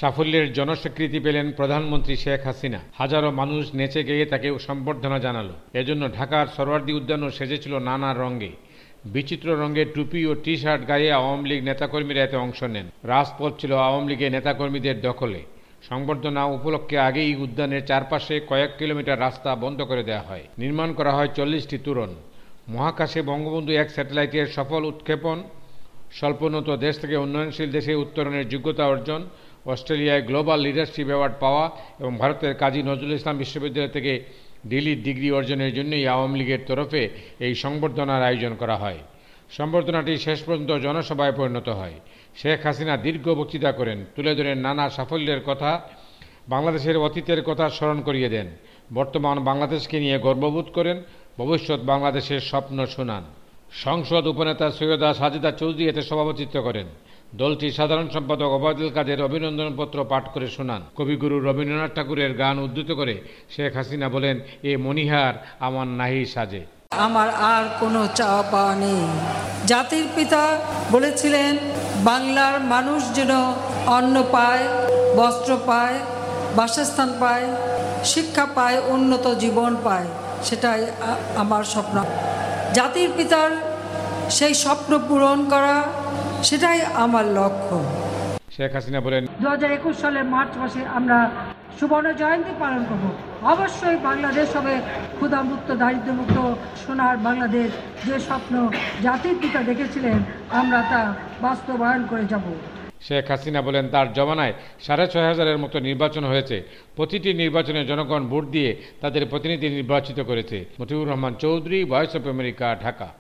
সাফল্যের জনস্বীকৃতি পেলেন প্রধানমন্ত্রী শেখ হাসিনা। হাজারো মানুষ নেচে গেয়ে তাকে সম্বর্ধনা জানালো। এজন্য ঢাকার সরোয়ার্দী উদ্যানও সেজেছিল নানা রঙে। বিচিত্র রঙের টুপি ও টি শার্ট গায়ে আওয়ামী লীগ নেতাকর্মীরা এতে অংশ নেন। রাজপথ ছিল আওয়ামী লীগের নেতাকর্মীদের দখলে। সংবর্ধনা উপলক্ষে আগেই উদ্যানের চারপাশে কয়েক কিলোমিটার রাস্তা বন্ধ করে দেওয়া হয়। নির্মাণ করা হয় 40টি তোরণ। মহাকাশে বঙ্গবন্ধু 1 স্যাটেলাইটের সফল উৎক্ষেপণ, স্বল্পোন্নত দেশ থেকে উন্নয়নশীল দেশে উত্তরণের যোগ্যতা অর্জন, অস্ট্রেলিয়ায় গ্লোবাল লিডারশিপ অ্যাওয়ার্ড পাওয়া এবং ভারতের কাজী নজরুল ইসলাম বিশ্ববিদ্যালয় থেকে ডিলিট ডিগ্রি অর্জনের জন্যই আওয়ামী লীগের তরফে এই সংবর্ধনার আয়োজন করা হয়। সংবর্ধনাটি শেষ পর্যন্ত জনসভায় পরিণত হয়। শেখ হাসিনা দীর্ঘ বক্তৃতা করেন, তুলে ধরেন নানা সাফল্যের কথা, বাংলাদেশের অতীতের কথা স্মরণ করিয়ে দেন, বর্তমান বাংলাদেশকে নিয়ে গর্ববোধ করেন, ভবিষ্যৎ বাংলাদেশের স্বপ্ন শোনান। সংসদ উপনেতা সৈয়দা সাজেদা চৌধুরী এতে সভাপতিত্ব করেন। দলটির সাধারণ সম্পাদক ওবায়দুল কাদের অভিনন্দনপত্র পাঠ করে শোনান। কবিগুরু রবীন্দ্রনাথ ঠাকুরের গান উদ্ধৃত করে শেখ হাসিনা বলেন, এ মনিহার আমার নাহি সাজে। আমার আর কোনো চাওয়া পাওয়া নেই। জাতির পিতা বলেছিলেন, বাংলার মানুষ যেন অন্ন পায়, বস্ত্র পায়, বাসস্থান পায়, শিক্ষা পায়, উন্নত জীবন পায়। সেটাই আমার স্বপ্ন। জাতির পিতার সেই স্বপ্ন পূরণ করা, সেটাই আমার লক্ষ্য। শেখ হাসিনা বলেন, 2021 সালের মার্চ মাসে আমরা সুবর্ণ জয়ন্তী পালন করব। অবশ্যই বাংলাদেশ হবে ক্ষুধামুক্ত, দারিদ্র্যমুক্ত, সোনার বাংলাদেশ। যে স্বপ্ন জাতির পিতা দেখেছিলেন, আমরা তা বাস্তবায়ন করে যাব। শেখ হাসিনা বলেন, তার জমানায় 6500-এর মতো নির্বাচন হয়েছে। প্রতিটি নির্বাচনে জনগণ ভোট দিয়ে তাদের প্রতিনিধি নির্বাচিত করেছে। Matiur Rahman Chowdhury, voice of America, Dhaka.